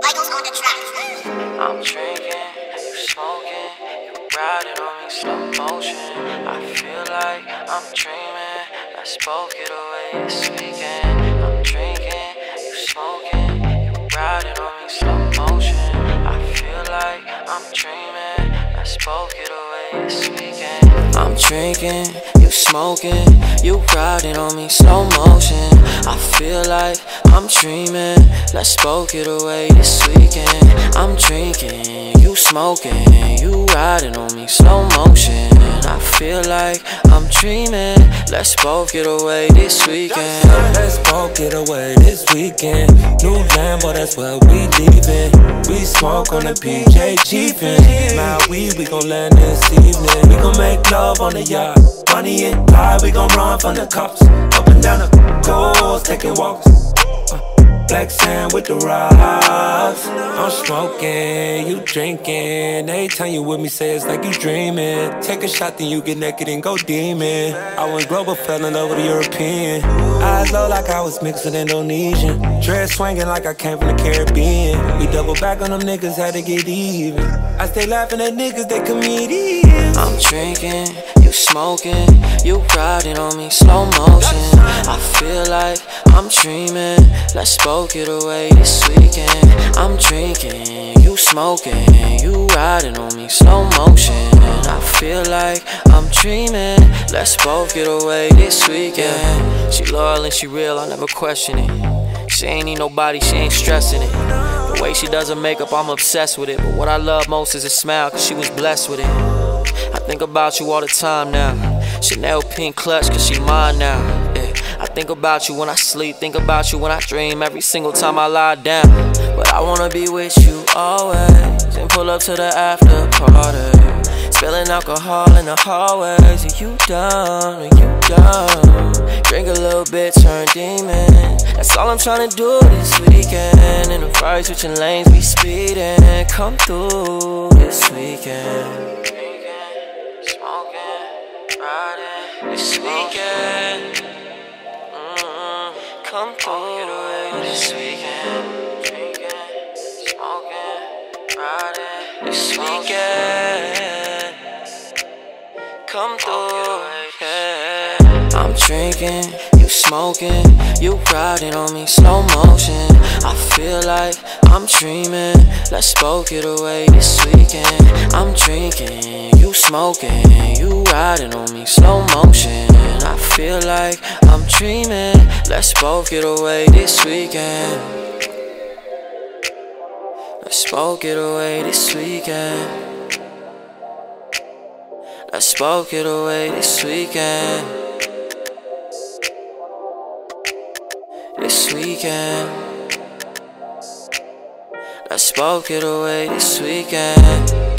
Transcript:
Vitals on the track. I'm drinking, you smoking, you riding on me slow motion. I feel like I'm dreaming, let's both get away this weekend. I'm drinking, you smoking, you riding on me slow motion. I feel like I'm dreaming, let's both get away this weekend. I'm drinking, you smoking, you riding on me slow motion. I feel like I'm dreaming, let's both get away this weekend. I'm drinking, you smoking, you riding on me slow motion. I feel like I'm dreaming, let's both get away this weekend. Let's both get away this weekend. New Lambo, that's where we leaving. We smoke on the PJ Jeepin'. My weed, we gon' land this evening. We gon' make love on the yacht. Money and pie, we gon' run from the cops. Up and down the coast, taking walks. Black sand with the rocks. I'm smoking, you drinking. Every time you with me, say it's like you dreaming. Take a shot, then you get naked and go demon. I went global, fell in love with a European. Eyes low like I was mixed with Indonesian. Dread swinging like I came from the Caribbean. We double back on them niggas, had to get even. I stay laughing at niggas, they comedians. I'm drinking, you smoking, you riding on me slow motion. I feel like I'm dreaming, let's both get away this weekend. I'm drinking, you smoking, you riding on me slow motion. I feel like I'm dreaming, let's both get away this weekend. She loyal and she real, I never question it. She ain't need nobody, she ain't stressing it. The way she does her makeup, I'm obsessed with it. But what I love most is her smile, cause she was blessed with it. I think about you all the time now. Chanel pink clutch, cause she mine now. Yeah. I think about you when I sleep, think about you when I dream, every single time I lie down. But I wanna be with you always, and pull up to the after party. Spilling alcohol in the hallways, are you done, are you done? Drink a little bit, turn demon. That's all I'm trying to do this weekend. In the Ferrari switching lanes, we speeding. Come through this weekend. Smoking, riding this weekend. Come through this weekend. Drinking, smoking, riding this weekend. Come through, yeah. I'm drinking, you smoking, you riding on me slow motion. I feel like I'm dreaming, let's both get away this weekend. I'm drinking, you smoking, you riding on me slow motion. I feel like I'm dreaming, let's both get away this weekend. Let's both get away this weekend. Let's both get away this weekend. This weekend. Let's both get away this weekend.